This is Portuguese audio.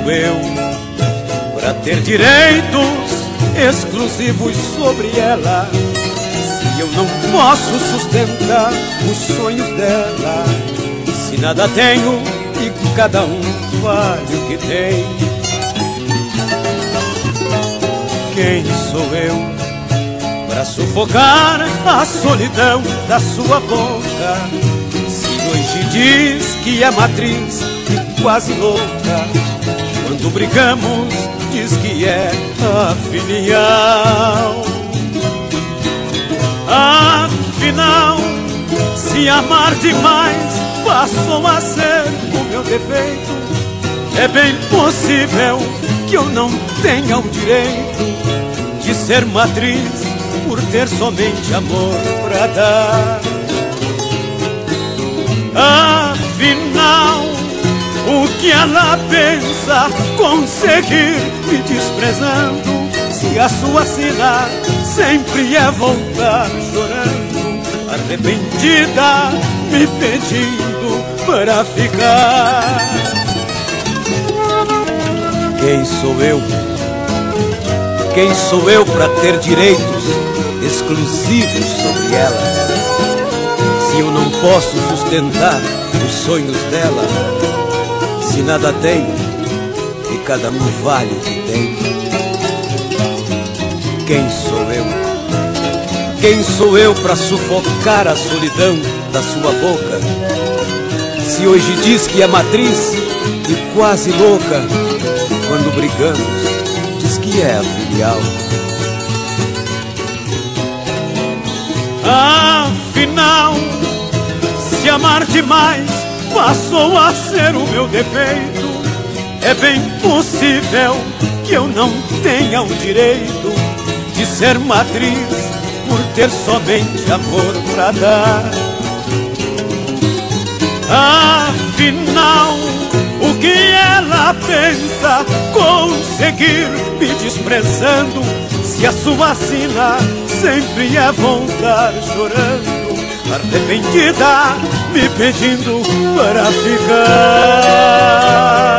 sou eu pra ter direitos exclusivos sobre ela? Se eu não posso sustentar os sonhos dela, se nada tenho e cada um vale o que tem. Quem sou eu pra sufocar a solidão da sua boca? Se hoje diz que é matriz e quase louca, quando brigamos diz que é a filial. Afinal, se amar demais passou a ser o meu defeito, é bem possível que eu não tenha o direito de ser matriz por ter somente amor pra dar. Afinal, o que ela pensa conseguir me desprezando, se a sua sina sempre é voltar chorando, arrependida, me pedindo para ficar? Quem sou eu? Quem sou eu para ter direitos exclusivos sobre ela? Se eu não posso sustentar os sonhos dela, se nada tenho e cada um vale o que tem. Quem sou eu? Quem sou eu para sufocar a solidão da sua boca? Se hoje diz que é matriz e quase louca, quando brigamos diz que é a filial. Afinal, se amar demais passou a ser o meu defeito, é bem possível que eu não tenha o direito de ser matriz por ter somente amor pra dar. Afinal, o que ela pensa conseguir me desprezando, se a sua sina sempre é voltar chorando, arrependida, me pedindo para ficar?